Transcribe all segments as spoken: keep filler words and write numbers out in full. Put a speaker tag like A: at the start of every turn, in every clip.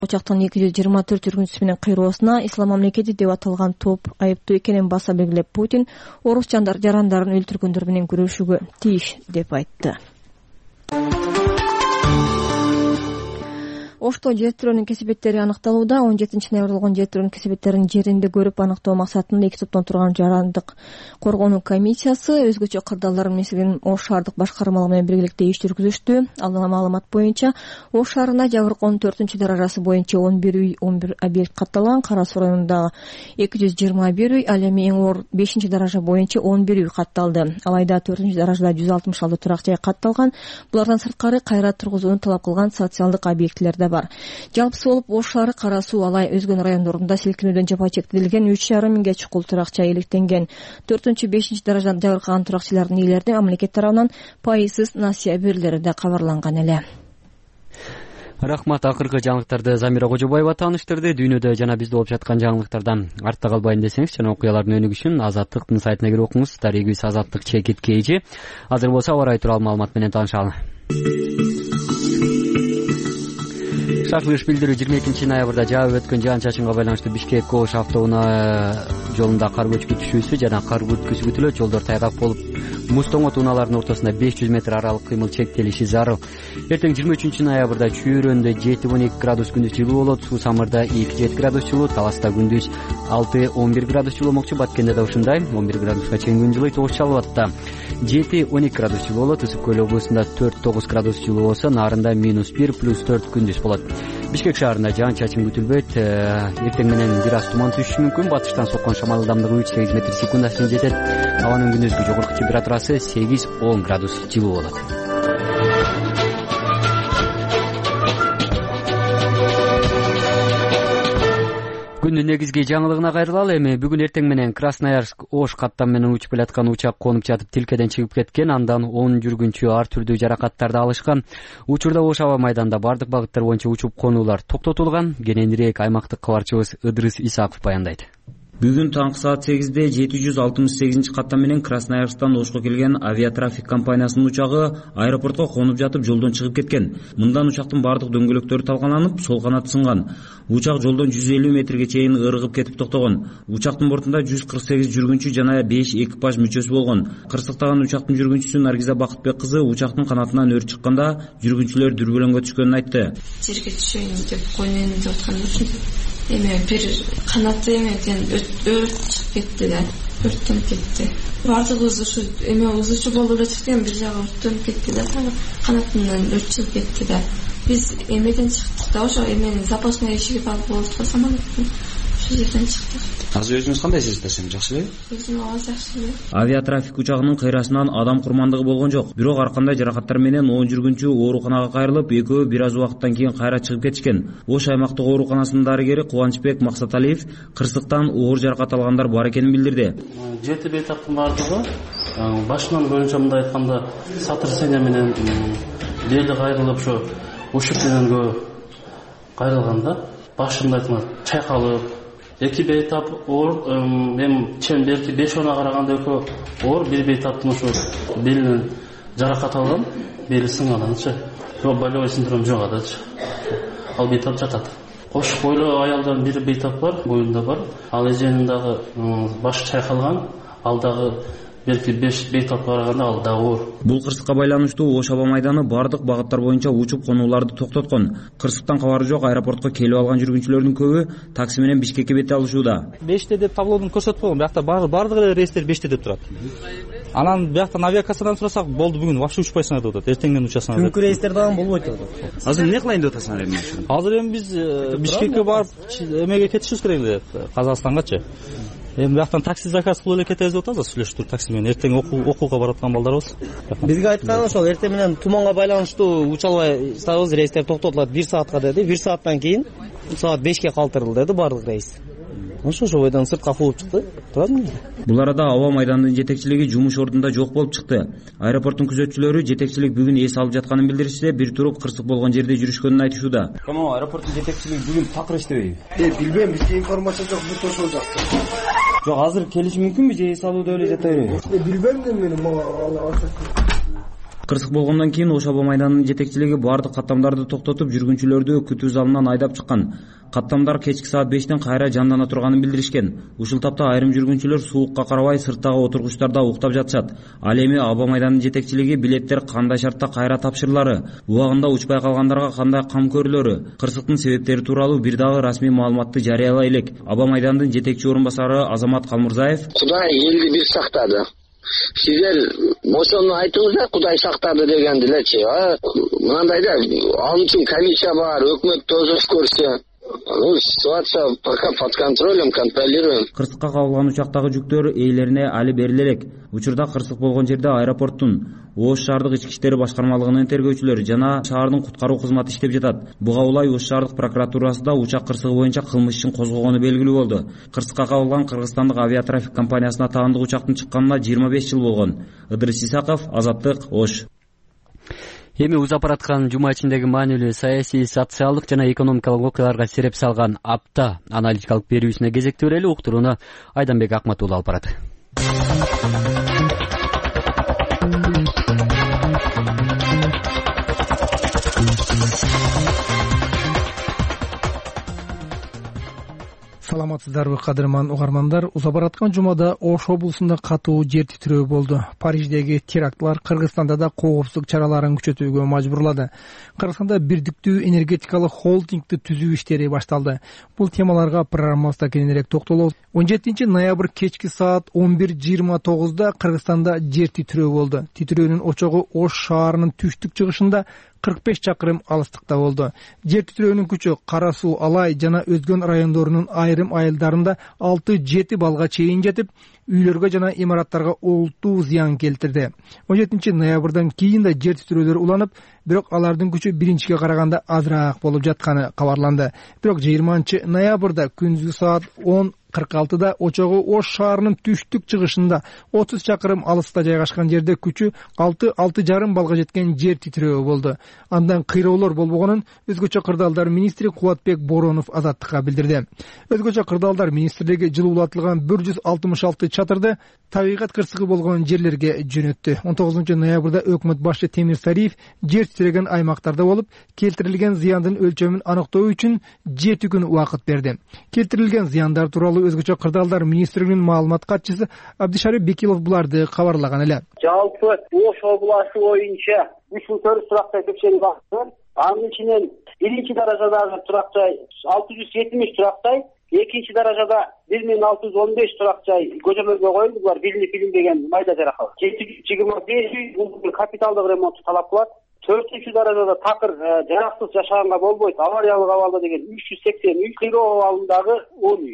A: Учактын эки жүз жыйырма төрт жүргүнчүсү менен кыйроосуна Ислам мамлекети деп аталган топ айыптуу экенин баса белгилеп, Путин орус жарандарын өлтүргөндөр менен күрөшүүгө тийиш деп айтты. Ошто жер тирөөнүн кесепеттери аныкталууда. он жетинчи ноябрда болгон жер тирөөнүн кесепеттерин жеринде көрүп аныктоо максатында эки топтон турган жарандык коргонуу комиссиясы өзгөчө кырдаалдардын мисигин Ош шаардык башкармалыгы менен биргеликте иш жүргүзүштү. Алдыңа маалымат боюнча Ош шаарына Жабыркоонун төртүнчү даражасы боюнча он бир үй, он бир объект катталган. Кара Суу районундагы эки жүз жыйырма бир үй, ал эми эң оор бешинчи даража боюнча он бир үй катталды. Алайда төртүнчү даражада жүз алтымыш алты турак жай катталган. Булардан сырткары кайра тургузууну талап кылган социалдык объектилер да бар. Жалпысы болуп Ош шаары, Кара Суу, Алай өзгөн райондорунда силкинүүдөн жапа чектелген үч жарым миңге чукул туракча иликтенген. төртүнчү бешинчи даражадан жабыркаган туракчылардын ээлерине мамлекет тарабынан пайызсыз насыя берилери да кабарланган эле.
B: Рахмат. Акыркы жаңылыктарды Замира Кожобаева тааныштырды. Дүйнөдө жана бизде болуп жаткан жаңылыктардан артта калбайын десеңиз, жана окуялардын өнүгүшүн Азаттыктын сайтына кирип окуңуз. Таригибиз Азаттык чекит кейжи. Азыр болсо аба ырайы тууралуу маалымат менен таанышалы. Шашлык билдирүү жыйырма экинчи ноябрда жаап өткөн жаан-чачынга байланыштуу Бишкек Ош автоунаа жолунда кар көчкү түшүүсү жана кар бүткүсү күтүлөт. Жолдор тайгак болуп, муз тоңот унаалардын ортосунда беш жүз метр аралык кыймыл чектелиши зарыл. Эртең жыйырма үчүнчү ноябрда Чүйрөндө жети он эки градус күндүз жылуу болот. Суу Самырда эки жети градус жылуу, Таласта күндүз алты он бир градус жылуу болмокчу. Баткенде да ушундай он бир градуска чейин күн жылыйт. Ош Чал Абадта жети он эки градус жылуу болот. Ысык көл облусунда төрт тогуз градус жылуу болсо, Нарында минус бир плюс төрт күндүз болот. Бишкек шаарында жаан-чачын күтүлбөйт. Эртең менен бир аз туман түшүшү мүмкүн. Батыштан соккон шамал ылдамдыгы үч сегиз метр секундага чейин жетет. Абанын күндүзгү жогорку температурасы сегиз он градус жылуу болот. Күндүн негизги жаңылыгына кайрылалы. Эми бүгүн эртең менен Красноярск Ош каттам менен учуп келаткан учак конуп жатып тилкеден чыгып кеткен. Андан он жүргүнчү ар түрдүү жаракаттарды алышкан. Учурда Ош аба майданында бардык багыттар боюнча учуп конуулар токтотулган. Кененирээк аймактык кабарчыбыз Ыдырыс Исаков баяндайт.
C: Бүгүн таңкы саат сегизде жети жүз алтымыш сегизинчи каттам менен Красноярсктан Ошко келген авиатрафик компаниясынын учагы аэропортко конуп жатып жолдон чыгып кеткен. Мындан учактын бардык дөңгөлөктөрү талкаланып, сол канаты сынган. Учак жолдон жүз элүү метрге чейин ыргып кетип токтогон. Учактын бортунда жүз кырк сегиз жүргүнчү жана беш экипаж мүчөсү болгон. Кырсыктаган учактын жүргүнчүсү Наргиза Бакытбек кызы учактын канатынан өрт чыкканда жүргүнчүлөр дүрбөлөңгө түшкөнүн айтты.
D: Жерге түшөйүн деп койнун деп аткан. Эме бир канаты эмеден өрт чыгып кетти да, өрттөнүп кетти. Бардыгыбыз ушу эме узуучу болуп эле чыккан, бир жагы өрттөнүп кетти да, канатынан өрт чыгып кетти да. Биз эмеден чыктык да, ошо эменин запасной ишиги бар болуп самолеттин. Ошол жерден чыктык.
E: Азыр өзүңүз кандай сездиңиз, эми жакшы эле?
D: Өзүм абал жакшы эле.
C: Авиатрафик учагынын кыйрасынан адам курмандыгы болгон жок. Бирок ар кандай жаракаттар менен он жүргүнчү ооруканага кайрылып, экөө бир аз убакыттан кийин кайра чыгып кетишкен. Ош аймактык ооруканасынын дарыгери Кубанычбек Максаталиев кырсыктан оор жаракат алгандар бар экенин билдирди.
F: Жети бейтаптын бардыгы башынан боюнча мындай айтканда сотрясение менен бели кайрылып, ошо ушук менен кайрылганда башында айтканда чайкалып, эки бейтап оор, эми чен берки беш она караганда экөө оор, бир бейтаптын ошо белинен жаракат алган, бели сынганычы. Бирок болевой синдром жок адачы. Ал бейтап жатат. Кошук бойлуу аялдардын бир бейтап бар, боюнда бар. Ал эженин дагы башы чайкалган, ал дагы берки беш бейтап караганда ал да оор.
C: Бул кырсыкка байланыштуу Ош аба майданы бардык багыттар боюнча учуп конууларды токтоткон. Кырсыктан кабары жок аэропортко келип алган жүргүнчүлөрдүн көбү такси менен Бишкекке бет алышууда.
G: беште деп таблодун көрсөтүп койгон, биякта бардык эле рейстер беште деп турат. Анан бияктан авиакассадан сурасак, болду бүгүн вообще учпайсыңар деп атат. Эртеңден учасыңар.
E: Бүгүнкү рейстер дагы болбойт деп атат. Азыр эмне кылайын деп атасыңар эми?
G: Азыр эми биз Бишкекке барып эмеге кетишибиз керек эле, Казакстангачы. Эми бияктан такси заказ кылып эле кетебиз деп атабыз, сүйлөшүп туруп такси менен. Эртең окууга бараткан балдарыбыз.
E: Бизге айткан ошол эртең менен туманга байланыштуу уча албай стабыз, рейстер токтотулат бир саатка деди. бир сааттан кийин саат бешке калтырылды деди бардык рейс. Ошо ошо бойдон сыртка кууп чыкты. Турадымы?
C: Бул арада аба майданынын жетекчилиги жумуш ордунда жок болуп чыкты. Аэропорттун күзөтчүлөрү жетекчилик бүгүн эс алып жатканын билдиришти, бир туруп кырсык болгон жерде жүрүшкөнүн айтышууда.
E: Кому аэропорттун жетекчилиги бүгүн такыр иштебейби? Э, билбейм, бизге информация жок, бир ошол жакта. Жок, азыр келиши мүмкүнбү же эс алуу деп эле жатабы? Билбейм да мен.
C: Кырсык болгондон кийин Ош аба майданынын жетекчилиги бардык каттамдарды токтотуп, жүргүнчүлөрдү күтүү залынан айдап чыккан. Каттамдар кечки саат бештен кайра жандана турганын билдиришкен. Ушул тапта айрым жүргүнчүлөр суукка карабай сырттагы отургучтарда уктап жатышат. Ал эми аба майданынын жетекчилиги билеттер кандай шартта кайра тапшырылары, убагында учпай калгандарга кандай кам көрүлөрү, кырсыктын себептери тууралуу бир дагы расмий маалыматты жарыялай элек. Аба майданынын жетекчи орун басары Азамат Калмурзаев:
H: Кудай элди бир сактады. Сиздер ошону айтыңыздар, Кудай сактады дегенди элечи. Мынандай да, ал үчүн комиссия бар, өкмөт тозус көрсө. Ну, ситуация пока под контролем, контролируем.
C: Кырсыкка кабылган учактагы жүктөр ээлерине али бериле элек. Учурда кырсык болгон жерде аэропорттун, Ош шаардык ички иштери башкармалыгынын тергөөчүлөрү жана шаардын куткаруу кызматы иштеп жатат. Буга улай Ош шаардык прокуратурасы да учак кырсыгы боюнча кылмыш ишин козгогону белгилүү болду. Кырсыкка кабылган кыргызстандык авиатрафик компаниясына таандык учактын чыкканына жыйырма беш жыл болгон. Ыдырыс Исаков, Азаттык, Ош.
B: Эми узап бараткан жума ичиндеги маанилүү саясий, социалдык жана экономикалык окуяларга сереп салган апта аналитикалык берүүсүнө кезекти берели. Уктурууну Айданбек Акматуулу алып барат.
I: Саламатсыздарбы, кадырман угармандар. Узап бараткан жумада Ош облусунда катуу жер титирөө болду. Париждеги терактлар Кыргызстанда да коопсуздук чараларын күчөтүүгө мажбурлады. Кыргызстанда бирдиктүү энергетикалык холдингди түзүү иштери башталды. Бул темаларга программабызда кененирээк токтолобуз. он жетинчи ноябрь кечки саат он бир жыйырма тогузда Кыргызстанда жер титирөө болду. Титирөөнүн очогу Ош шаарынын түштүк чыгышында кырк беш чакырым алыстыкта болду. Жер титирөөнүн күчү Кара Суу, Алай жана Өзгөн райондорунун айрым айылдарында алты жети балга чейин жетип, үйлөргө жана имараттарга олуттуу зыян келтирди. он жетинчи ноябрдан кийин да жер титирөөлөр уланып, бирок алардын күчү биринчиге караганда азыраак болуп жатканы кабарланды. Бирок жыйырманчы ноябрда күндүзгү саат он кырк алтыда очогу Ош шаарынын түштүк чыгышында отуз чакырым алыста жайгашкан жерде күчү алты алты жарым балга жеткен жер титирөө болду. Андан кыйроолор болбогонун өзгөчө кырдаалдар министри Кубатбек Боронов Азаттыкка билдирди. Өзгөчө кырдаалдар министрлиги жылуулатылган бир жүз алтымыш алты чатырды табигат кырсыгы болгон жерлерге жөнөттү. он тогузунчу ноябрда өкмөт башчы Темир Сариев жер титиреген аймактарда болуп, келтирилген зыяндын өлчөмүн аныктоо үчүн жети күн убакыт берди. Келтирилген зыяндар тууралуу өзгөчө кырдаалдар министрлигинин маалымат катчысы Абдишарип Бекилов буларды кабарлаган эле.
J: Жалпы Ош областы боюнча үч миң төрт жүз турак текшерүү бар. Анын ичинен биринчи даражадагы турак жай алты жүз жетимиш турак жай, экинчи даражада бир миң алты жүз он беш турак жай көчөлөргө коюлду. Булар билинип билинбеген майда жаракат. жети жүз жыйырма беш бул капиталдык ремонтту талап кылат. төртүнчү даражада такыр жараксыз жашаганга болбойт. Авариялык абалда деген үч жүз сексен үч, кыйроо абалындагы он үй.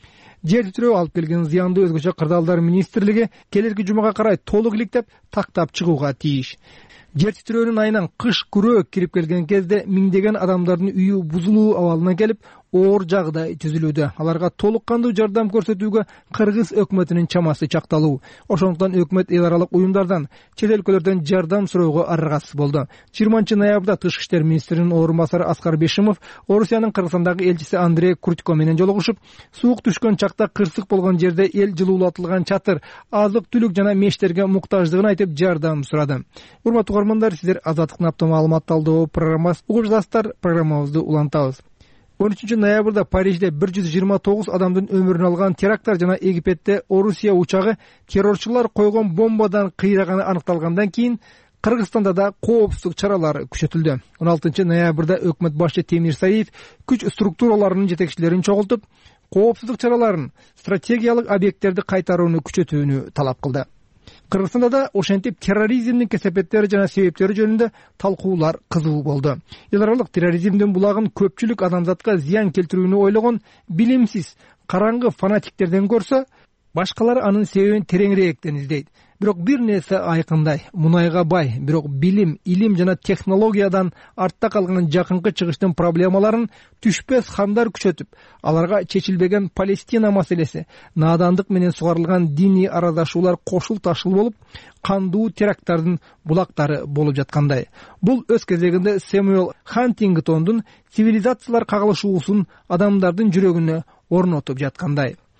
I: Жер титирөө алып келген зыянды өзгөчө кырдаалдар министрлиги келерки жумага карай толук иликтеп, тактап чыгууга тийиш. Жер титирөөнүн айынан кыш күрөө кирип келген кезде миңдеген адамдардын үйү бузулуу абалына келип, оор жагдай түзүлүүдө. Аларга толук кандуу жардам көрсөтүүгө Кыргыз өкмөтүнүн чамасы чакталуу. Ошондуктан өкмөт эл аралык уюмдардан, чет өлкөлөрдөн жардам суроого аргасыз болду. жыйырманчы ноябрда Тышкы иштер министринин орун басары Аскар Бешимов Орусиянын Кыргызстандагы элчиси Андрей Крутько менен жолугушуп, суук түшкөн чакта кырсык болгон жерде эл жылуулатылган чатыр, азык-түлүк жана мештерге муктаждыгын айтып жардам сурады. Урматтуу угармандар, сиздер Азаттыктын апта маалымат талдоо программасы угуп жатасыздар. Программабызды улантабыз. он үчүнчү ноябрда Парижде бир жүз жыйырма тогуз адамдын өмүрүн алган теракттар жана Египетте Орусия учагы террорчулар койгон бомбадан кыйраганы аныкталгандан кийин Кыргызстанда да коопсуздук чаралары күчөтүлдү. он алтынчы ноябрда өкмөт башчы Темир Сариев күч структураларынын жетекчилерин чогултуп, коопсуздук чараларын, стратегиялык объекттерди кайтарууну күчөтүүнү талап кылды. Кыргызстанда да ошентип терроризмдин кесепеттери жана себептери жөнүндө талкуулар кызуу болду. Эл аралык терроризмдин булагын көпчүлүк адамзатка зыян келтирүүнү ойлогон билимсиз, караңгы фанатиктерден көрсө, башкалар анын себебин тереңирээктен издейт. Бирок бир нерсе айкындай, мунайга бай, бирок билим, илим жана технологиядан артта калган жакынкы чыгыштын проблемаларын түшпөс хандар күчөтүп, аларга чечилбеген Палестина маселеси, наадандык менен сугарылган диний арадашуулар кошул ташыл болуп, кандуу теракттардын булактары болуп жаткандай. Бул өз кезегинде Сэмюэл Хантингтондун цивилизациялар кагылышуусун адамдардын жүрөгүнө орнотуп жаткандай.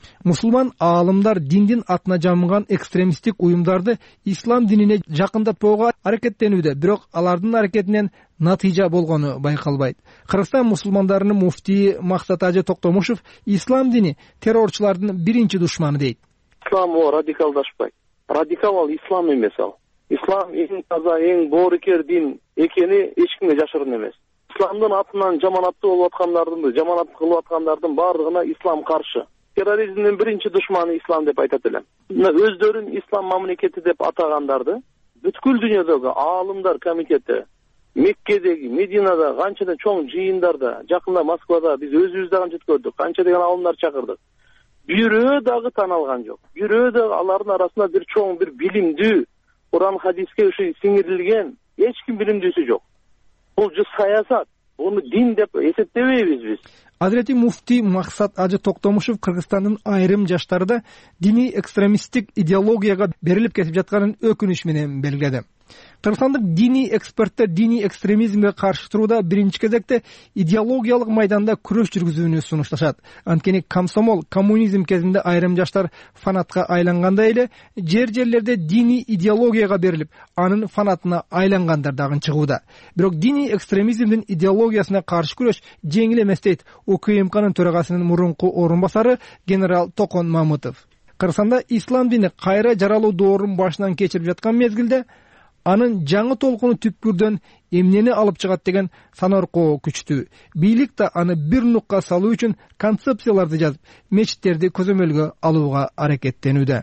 I: Мусулман аалымдар диндин атына жамылган экстремисттик уюмдарды ислам динине жакындатпоого аракеттенүүдө, бирок алардын аракетинен натыйжа болгону байкалбайт. Кыргызстан мусулмандарынын муфтийи Максат Ажы Токтомушев ислам дини террорчулардын биринчи душманы дейт.
K: Ислам о радикалдашпайт. Радикал ал ислам эмес ал. Ислам эң таза, эң боорукер дин экени эч кимге жашырын эмес. Исламдын атынан жаманаттуу болуп аткандардын, жаманат кылып аткандардын бардыгына ислам каршы. Терроризмдин биринчи душманы ислам деп айтат элем. Өздөрүн ислам мамлекети деп атагандарды бүткүл дүйнөдөгү аалымдар комитети, Меккедеги, Мединада канчада чоң жыйындарда, жакында Москвада биз өзүбүз да канча көрдүк, канча деген аалымдар чакырдык. Бирөө дагы таналган жок. Бирөө да алардын арасында бир чоң, бир билимдүү, Куран хадиске ушу сиңирилген эч ким билимдүүсү жок. Бул же саясат, буну дин деп эсептебейбиз биз.
I: Азирети муфти Максат Ажы Токтомушев Кыргызстандын айрым жаштарында диний экстремисттик идеологияга берилип кетип жатканын өкүнүч менен белгиледи. Кыргызстандык диний эксперттер диний экстремизмге каршы турууда биринчи кезекте идеологиялык майданда күрөш жүргүзүүнү сунушташат. Анткени комсомол, коммунизм кезинде айрым жаштар фанатка айлангандай эле, жер жерлерде диний идеологияга берилип, анын фанатына айлангандар дагы чыгууда. Бирок диний экстремизмдин идеологиясына каршы күрөш жеңил эмес дейт УКМКнын төрагасынын мурунку орун басары генерал Токон Мамытов. Кыргызстанда ислам дини кайра жаралуу доорун башынан кечирип жаткан мезгилде анын жаңы толкуну түпкүрдөн эмнени алып чыгат деген саноркоо күчтүү. Бийлик да аны бир нукка салуу үчүн концепцияларды жазып, мечиттерди көзөмөлгө алууга аракеттенүүдө.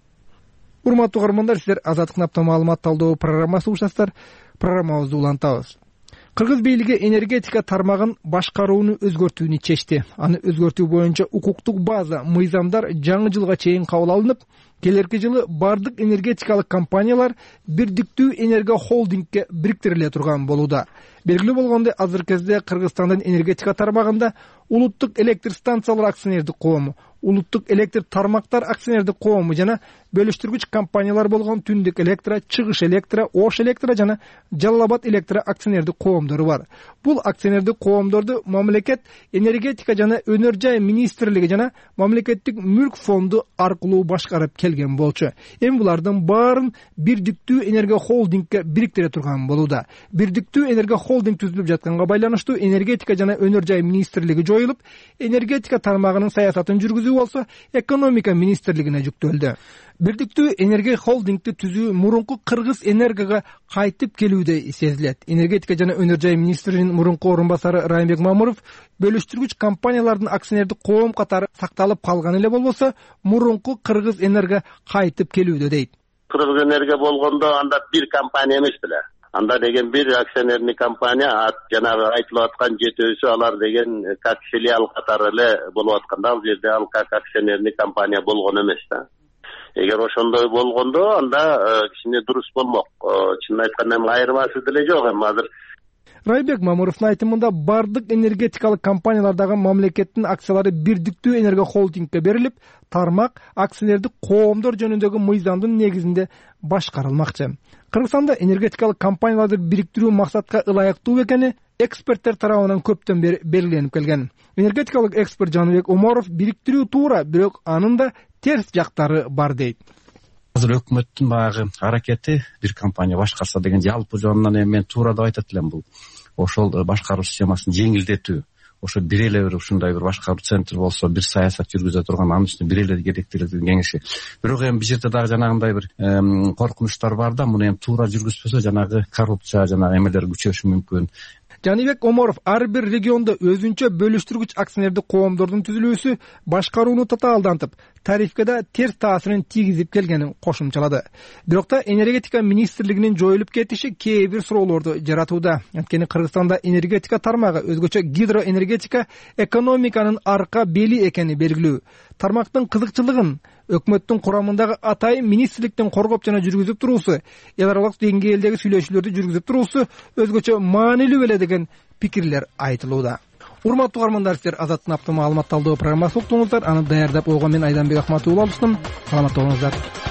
I: Урматтуу көрөрмандар, сиздер Азаттык Напта маалымат талдоо программасы угушасыздар. Программабызды улантабыз. Кыргыз бийлиги энергетика тармагын башкарууну өзгөртүүнү чечти. Аны өзгөртүү боюнча укуктук база, мыйзамдар жаңы жылга чейин кабыл алынып, келерки жылы бардык энергетикалык компаниялар бирдиктүү энерго холдингке бириктириле турган болууда. Белгилүү болгондой, азыркы кезде Кыргызстандын энергетика тармагында улуттук электр станциялар акционердик коому, улуттук электр тармактар акционердик коому жана бөлүштүргүч компаниялар болгон Түндүк электро, Чыгыш электро, Ош электро жана Жалал Абад электро акционердик коомдору бар. Бул акционердик коомдорду мамлекет энергетика жана өнөр жай министрлиги жана мамлекеттик мүлк фонду аркылуу башкарып келген болчу. Эми булардын баарын бирдиктүү энерго холдингке бириктире турган болууда. Бирдиктүү энерго холдинг түзүлүп жатканга байланыштуу энергетика жана өнөр жай министрлиги жоюлуп, энергетика тармагынын саясатын жүргүзүү болсо экономика министрлигине жүктөлдү. Бирдиктүү энерго холдингти түзүү мурунку Кыргыз энергога кайтып келүүдө сезилет. Энергетика жана өнөр жай министринин мурунку орун басары Райымбек Мамыров бөлүштүргүч компаниялардын акционердик коом катары сакталып калган эле болбосо, мурунку Кыргыз энерго кайтып келүүдө дейт.
L: Кыргыз энерго болгондо анда бир компания эмес беле. Анда деген бир акционерный компания, жанагы айтылып аткан жетөөсү алар деген как филиал катары эле болуп атканда, ал жерде ал как акционерный компания болгон эмес да. Эгер ошондой болгондо анда кичине дурус болмок. Чынын айтканда эми айырмасы деле жок эми азыр.
I: Райымбек Мамыровдун айтымында бардык энергетикалык компаниялардагы мамлекеттин акциялары бирдиктүү энерго холдингке берилип, тармак акционердик коомдор жөнүндөгү мыйзамдын негизинде башкарылмакчы. Кыргызстанда энергетикалык компанияларды бириктирүү максатка ылайыктуу экени эксперттер тарабынан көптөн бери белгиленип келген. Энергетикалык эксперт Жаныбек Омаров бириктирүү туура, бирок анын да терс жактары бар дейт.
M: Азыр өкмөттүн баягы аракети бир компания башкарса деген жалпы жонунан эми мен туура деп айтат элем, бул ошол башкаруу системасын жеңилдетүү. Ошо бир эле бир ушундай бир башкаруу центр болсо, бир саясат жүргүзө турган, анын үстүнө бир эле керектелет деген кеңеши. Бирок эми бул жерде дагы жанагындай бир коркунучтар бар да, муну эми туура жүргүзбөсө жанагы коррупция, жанагы эмелер күчөшү мүмкүн.
I: Жаныбек Омаров ар бир региондо өзүнчө бөлүштүргүч акционердик коомдордун түзүлүүсү башкарууну татаалдантып, тарифке да терс таасирин тийгизип келгенин кошумчалады. Бирок да энергетика министрлигинин жоюлуп кетиши кээ бир суроолорду жаратууда. Анткени Кыргызстанда энергетика тармагы, өзгөчө гидроэнергетика, экономиканын арка бели экени белгилүү. Тармактын кызыкчылыгын өкмөттүн курамындагы атайын министрликтин коргоп жана жүргүзүп туруусу, эл аралык деңгээлдеги сүйлөшүүлөрдү жүргүзүп туруусу өзгөчө маанилүү беле деген пикирлер айтылууда. Урматтуу көрөрмандар, сиздер Азаттык Напта маалымат талдоо программасын уктуңуздар. Аны даярдап койгон мен Айданбек Акматов болуштум. Саламатта болуңуздар.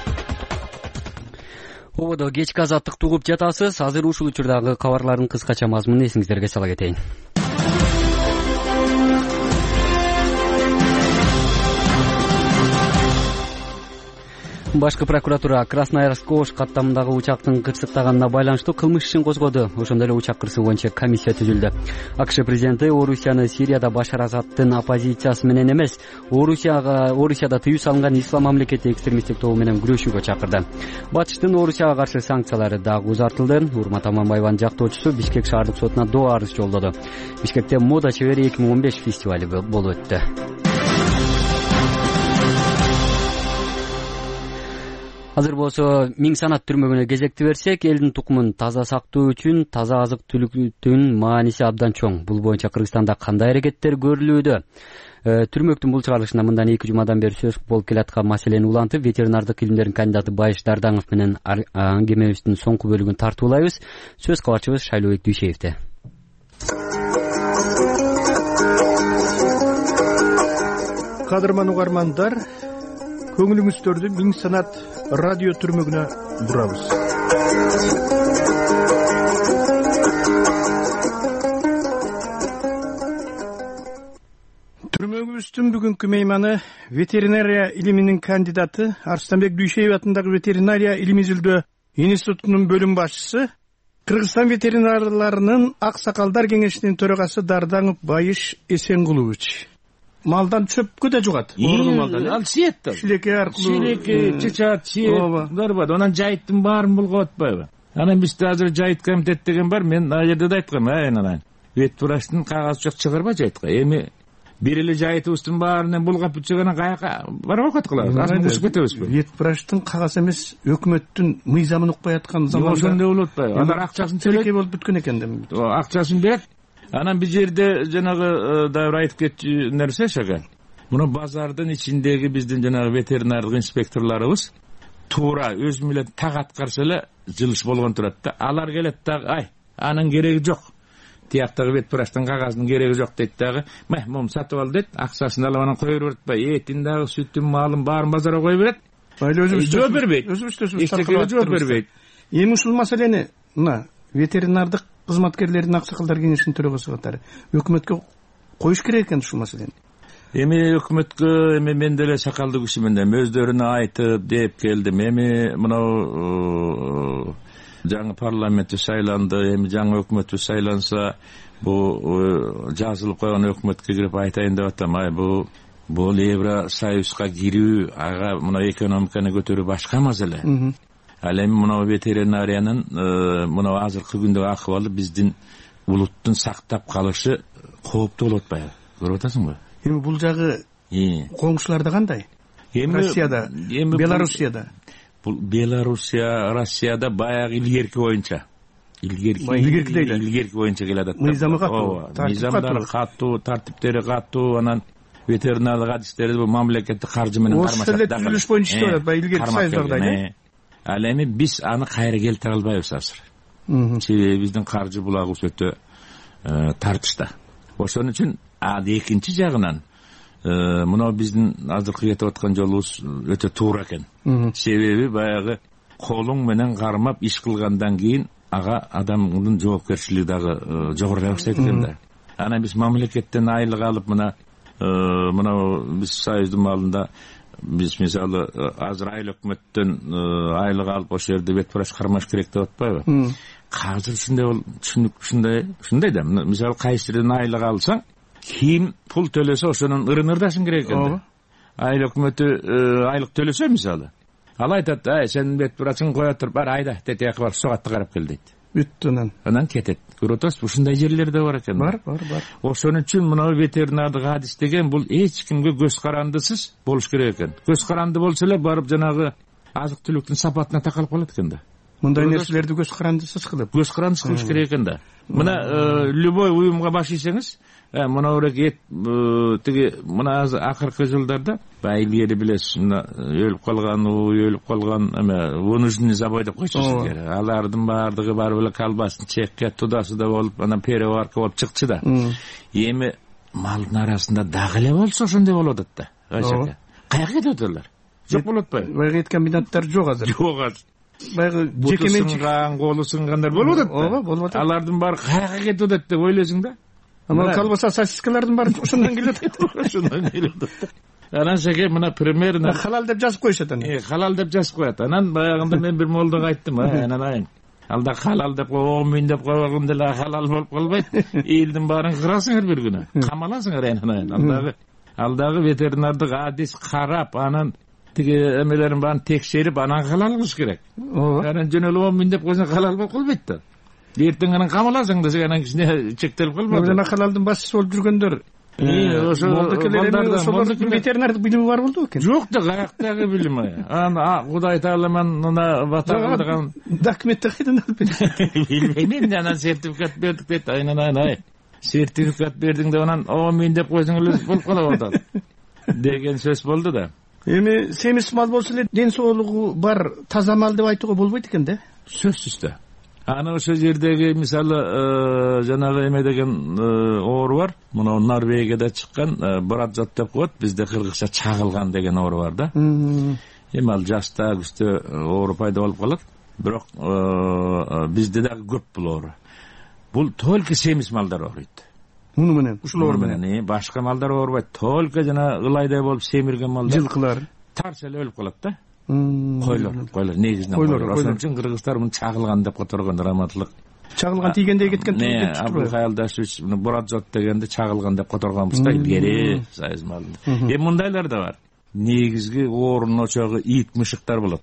B: Ободо кечки Азаттыкты угуп жатасыз. Азыр ушул учурдагы кабарлардын кыскача мазмунун эсиңиздерге сала кетейин. Башкы прокуратура Красноярск Ош каттамындагы учактын кырсыктаганына байланыштуу кылмыш ишин козгоду. Ошондой эле учак кырсыгы боюнча комиссия түзүлдү. АКШ президенти Орусияны Сирияда Башар Асадтын оппозициясы менен эмес, Орусияга Орусияда тыюу салынган ислам мамлекети экстремисттик тобу менен күрөшүүгө чакырды. Батыштын Орусияга каршы санкциялары дагы узартылды. Урмат Аманбаеванын жактоочусу Бишкек шаардык сотуна доо арыз жолдоду. Бишкекте мода чебери эки миң он беш фестивали болуп өттү. Азыр болсо миң санат түрмөгүнө кезекти берсек, элдин тукумун таза сактоо үчүн таза азык түлүктүн мааниси абдан чоң. Бул боюнча Кыргызстанда кандай аракеттер көрүлүүдө? Түрмөктүн бул чыгарылышында мындан эки жумадан бери сөз болуп келаткан маселени улантып, ветеринардык илимдердин кандидаты Байыш Дардаңов менен аңгемебиздин соңку бөлүгүн тартуулайбыз. Сөз кабарчыбыз Шайлообек Дүйшеевде.
I: Кадырман угармандар, көңүлүңүздөрдү миң санат радио түрмөгүнө бурабыз. Түрмөгүбүздүн бүгүнкү мейманы ветеринария илиминин кандидаты, Арыстанбек Дүйшеев атындагы ветеринария илим изилдөө институтунун бөлүм башчысы, Кыргызстан ветеринарларынын ак сакалдар кеңешинин төрагасы Дардаңов Байыш Эсенгулович. Малдан чөпкө да жугат.
N: Ал сиеттер.
I: Шилеке аркылуу.
N: Шилеке, чычат, сиет, бар. Анан жайыттын баарын булгап атпайбы? Анан бизде азыр жайыт комитет деген бар. Мен ал жерде да айткам, айнан. Вет врачтын кагазы жок чыгарба жайытка. Эми бир эле жайытыбыздын баарынан булгап бүтчөгөнөн каяка барып окут кылабыз. Азыр ушуп кетебизби?
I: Вет врачтын кагазы эмес, өкмөттүн мыйзамын укпай аткан заманда.
N: Ошондой болуп атпайбы? Алар акчасын
I: төлөйт болуп бүткөн экен дем.
N: Акчасын берет. Анан бир жерде жанагы дайыр айтып кетчү нерсе шага. Муну базардын ичиндеги биздин жанагы ветеринардык инспекторлорубуз туура өзү менен так аткарса эле жылыш болгон турат да. Алар келет дагы, ай, анын кереги жок. Тияктагы вет врачтын кагазынын кереги жок дейт дагы. Мeh, мом сатып ал дейт, акчасын алып анан кое берет ба, этин дагы, сүттүн, малын баарын базарга кое берет.
I: Айла өзүбүз
N: жооп бербейт.
I: Өзүбүз
N: эчтекеге жооп бербейт.
I: Эми ушул маселени мына ветеринардык кызматкерлердин ак сакалдар кеңешинин төрагасы катары өкмөткө коюш керек экен ушул маселени.
N: Эми өкмөткө эми мен деле сакалдуу кишимин, өздөрүнө айтып деп келдим. Эми мынау жаңы парламентти шайланды, эми жаңы өкмөтү шайланса, бул жазылып койгон өкмөткө кирип айтайын деп атам. Ай, бул бул Евросоюзга кирүү, ага мына экономиканы көтөрүү башка маселе. Ал эми мына ветеринариянын мына азыркы күндөгү акыбалы биздин улуттун сактап калышы кооптуу болуп атпайбы? Көрүп атасыңбы?
I: Эми бул жагы коңшуларда кандай? Россияда, Белоруссияда.
N: Бул Белоруссия, Россияда баягы илгерки боюнча. Илгерки,
I: илгерки дейли.
N: Илгерки боюнча келатат.
I: Мыйзамы катуу,
N: мыйзамдары катуу, тартиптери катуу, анан ветеринарлык адистерди бул мамлекеттик каржы менен кармашат.
I: Ошол түзүлүш боюнча иштеп атат, баягы илгерки союздардагы.
N: Ал эми биз аны кайра келтире албайбыз азыр. Себеби биздин каржы булагыбыз өтө тартышта. Ошон үчүн ал экинчи жагынан мына биздин азыркы кетип аткан жолубуз өтө туура экен. Себеби баягы колуң менен кармап иш кылгандан кийин ага адамдын жоопкерчилиги дагы жогорурай баштайт экен да. Анан биз мамлекеттен айлык алып мына мына биз союздун малында биз мисалы азыр айыл өкмөттөн айлык алып ошол жерде вет врач кармаш керек деп атпайбы? Азыр ушундай бол түшүнүк ушундай ушундай да. Мисалы кайсы жерден айлык алсаң, ким пул төлөсө ошонун ырын ырдасын керек экен. Айыл өкмөтү айлык төлөсө мисалы, ал айтат, ай, сен вет врачың кое туруп, бар айда, тетияка бар, согатты карап кел дейт.
I: Бүттү анан.
N: Анан кетет. Көрүп атасызбы, ушундай жерлер да бар экен.
I: Бар, бар, бар.
N: Ошон үчүн мына ветеринардык адис деген бул эч кимге көз карандысыз болуш керек экен. Көз каранды болсо эле барып жанагы азык түлүктүн сапатына такалып калат экен да.
I: Мындай нерселерди көз карандысыз кылып,
N: көз карандысыз кылыш керек экен да. Мына любой уюмга баш ийсеңиз, мына өрек эт тиги мына акыркы жылдарда байлери билесиз, мына өлүп калган, өлүп калган эме вынужденный забой деп койчу сиздер. Алардын баардыгы барып эле колбасын чекке тудасы да болуп, анан переварка болуп чыкчу да. Эми малдын арасында дагы эле болсо ошондой болуп атат да. Кайчака. Каяка кетип аталар? Жок болуп атпайбы?
I: Баягы эт комбинаттары жок азыр.
N: Жок азыр.
I: Баягы жекеменчик
N: колу сынгандар болуп атат.
I: Ооба, болуп атат.
N: Алардын баары каяка кетип атат деп ойлойсуң да.
I: Ама колбаса, сосискалардын баары ошондон келип атат.
N: Ошондон келип атат. анан шеке мына примерно
I: халал деп жазып коюшат аны.
N: Халал деп жазып коет. Анан баягында мен бир молдого айттым, анан айын. Алда халал деп он миң деп койгондо эле халал болуп калбайт. Элдин баарын кырасыңар бир күнү. Камаласыңар анан. Алдагы алдагы ветеринардык адис карап, анан тиги эмелерин баарын текшерип, анан халал кылыш керек. Анан жөн эле он миң деп койсоң халал болуп калбайт да. Эртең анан камаласың десең анан кичине чектелип калбайбы?
I: Жана халалдын башчысы болуп жүргөндөр ошо ошолордун ветеринардык билими бар болду экен.
N: Жок да, каяктагы билими. Анан Кудай таала мына батаган
I: документти кайдан алып берди?
N: Билбейм, анан сертификат бердик дейт. Айнан ай. Сертификат бердиң деп анан он миң деп койсоң эле болуп калып атат деген сөз болду да.
I: Эми семиз мал болсо эле ден соолугу бар таза мал деп айтууга болбойт экен да?
N: Сөзсүз да. Аны ошо жердеги мисалы жанагы эме деген оору бар. Мына Норвегияда чыккан брадзот деп коет. Бизде кыргызча чагылган деген оору бар да. Эми ал жашта күстө оору пайда болуп калат. Бирок бизде дагы көп бул оору. Бул только семиз малдар ооруйт.
I: Муну менен, ушул оору
N: менен. Башка малдар оорубайт. Только жана ылайдай болуп семирген малдар.
I: Жылкылар
N: тарс эле өлүп калат да. Койлор, койлор негизинен койлор. Ошон үчүн кыргыздар муну чагылган деп которгон, раматтылык.
I: Чагылган тийгендей кеткен
N: турду кетип турбайбы? Абыл Каялдашевич муну брадзот дегенде чагылган деп которгонбуз да илгери сайыз малды. Эми мындайлар да бар. Негизги оорунун очогу ит мышыктар болот.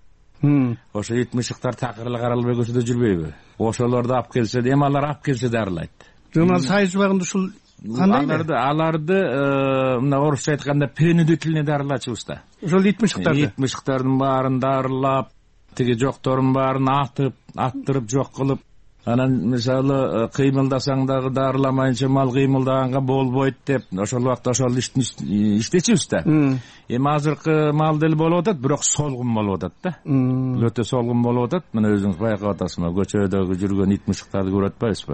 N: Ошо ит мышыктар такыр эле каралбай көчөдө жүрбөйбү? Ошолорду алып келсе, эми алар алып келсе дарылайт.
I: Жана сайыз убагында ушул кандай?
N: Аларды, аларды мына орусча айтканда принудительный дарылачыбыз да.
I: Ошол ит мышыктарды.
N: Ит мышыктардын баарын дарылап, тиги жокторун баарын атып, аттырып жок кылып, анан мисалы кыймылдасаң дагы дарыламайынча мал кыймылдаганга болбойт деп, ошол убакта ошол ишти иштечүбүз да. Эми азыркы мал деле болуп атат, бирок солгун болуп атат да. Өтө солгун болуп атат. Мына өзүңүз байкап атасызбы, көчөдөгү жүргөн ит мышыктарды көрүп атпайсызбы?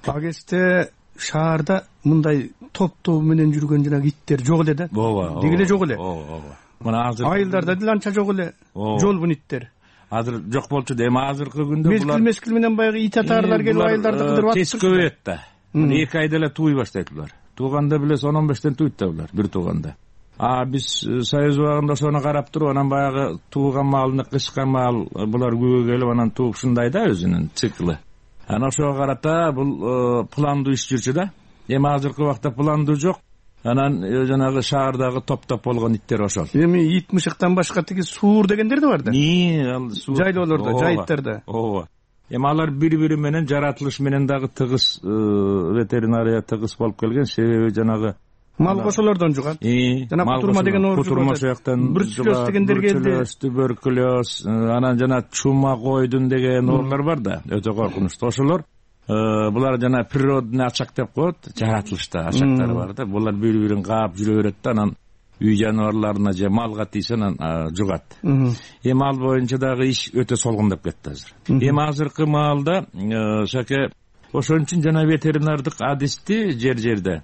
I: Агесте шаарда мындай топ-топ менен жүргөн жана иттер жок эле да.
N: Ооба.
I: Деги эле жок эле.
N: Ооба. Мына азыр
I: айылдарда деле анча жок эле. Жолбун иттер.
N: Азыр жок болчу да, эми азыркы күндө
I: булар мезгил менен баягы ит атаарлар келип айылдарды кыдырып атып.
N: Тез көбөйөт да. эки айда эле тууй баштайт булар. Тууганда билес он он бештен туйт да булар, бир тууганда. А биз союз убагында ошону карап туруп, анан баягы тууган малны кычкан мал булар күбө келип анан тууп ушундай да өзүнүн циклы. Анан ошого карата бул пландуу иш жүрчү да. Эми азыркы убакта пландуу жок. Анан жанагы шаардагы топ-топ болгон иттер ошол.
I: Эми ит мышыктан башка тиги суур дегендер да бар да.
N: Ни, ал суур.
I: Жайлоолордо, жайыттарда.
N: Ооба. Эми алар бири-бири менен жаратылыш менен дагы тыгыз ветеринария тыгыз болуп келген. Себеби жанагы
I: мал кошолордон жугат. Жана кутурма деген оору
N: жугат. Кутурма жактан
I: бруцеллез дегендер келди.
N: Туберкулез, анан жана чума койдун деген оорулар бар да. Өтө коркунучтуу. Ошолор булар жана природный очаг деп коет, жаратылышта очагтары бар да. Булар бири-бирин каап жүрө берет да, анан үй жаныбарларына же малга тийсе анан жугат. Эми ал боюнча дагы иш өтө солгундап кетти азыр. Эми азыркы маалда шаке ошон үчүн жана ветеринардык адисти жер-жерде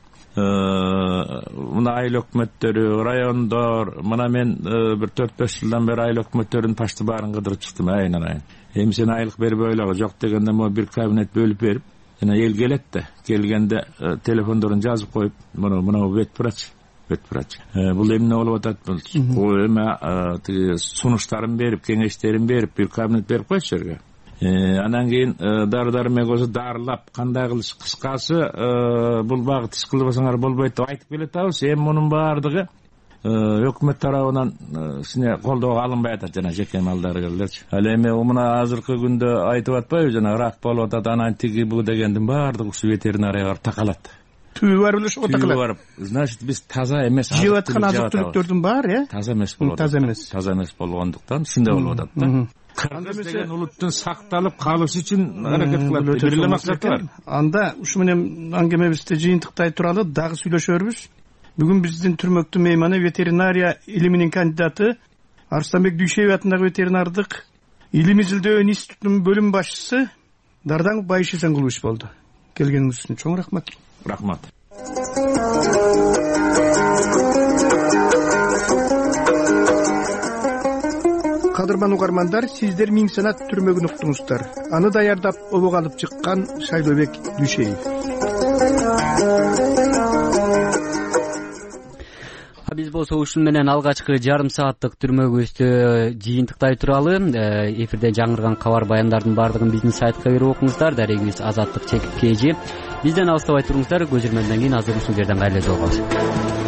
N: мына айыл өкмөттөрү, райондор, мына мен бир төрт беш жылдан бери айыл өкмөттөрүнүн пашты баарын кыдырып чыктым айынан айын. Эми сен айлык берип ойлого, жок дегенде мо бир кабинет бөлүп берип, жана эл келет да, келгенде телефондорун жазып коюп, мына мына вет врач, вет врач. Бул эмне болуп атат, бул эме тиги сунуштарын берип, кеңештерин берип, бир кабинет берип койчу жерге. Анан кийин дары-дармек дарылап, кандай кылыш, кыскасы бул багыт иш кылбасаңар болбойт деп айтып келатабыз. Эми мунун баардыгы өкмөт тарабынан сине колдоого алынбай атат, жана жеке малдаргерлерчи. Ал эми мына азыркы күндө айтып атпайбы, жана рак болуп атат, анан тиги бу дегендин баардыгы ушу ветеринарияга такалат.
I: Түбү бар эле ошого такалат.
N: Значит, биз таза эмес
I: жеп аткан азык-түлүктөрдүн баары, э?
N: Таза эмес болуп атат.
I: Таза эмес.
N: Таза эмес болгондуктан ушундай болуп атат да. Кыргыз деген улуттун сакталып калышы үчүн аракет кылат. Бир эле максаты бар.
I: Анда ушу менен аңгемебизди жыйынтыктай туралы дагы сүйлөшөрбүз. Бүгүн биздин түрмөктүү мейманы ветеринария илиминин кандидаты Арыстанбек Дүйшөев атындагы ветеринардык илим изилдөө институтунун бөлүм башчысы Дардан Байыш Эсенгулович болду. Келгениңиз үчүн чоң рахмат.
N: Рахмат.
I: Кадырман угармандар, сиздер Миң Санат түрмөгүн уктуңуздар. Аны даярдап обого алып чыккан Шайлообек Дүйшөев.
B: биз болсо ушун менен алгачкы жарым сааттык түрмөгүбүздү жыйынтыктай туралы. Эфирден жаңырган кабар баяндардын баардыгын биздин сайтка кирип окуңуздар. Дарегибиз Азаттык чекит кж. Бизден алыстабай туруңуздар. Көзөрмөндөн кийин азыр ушул жерден кайра жолугабыз.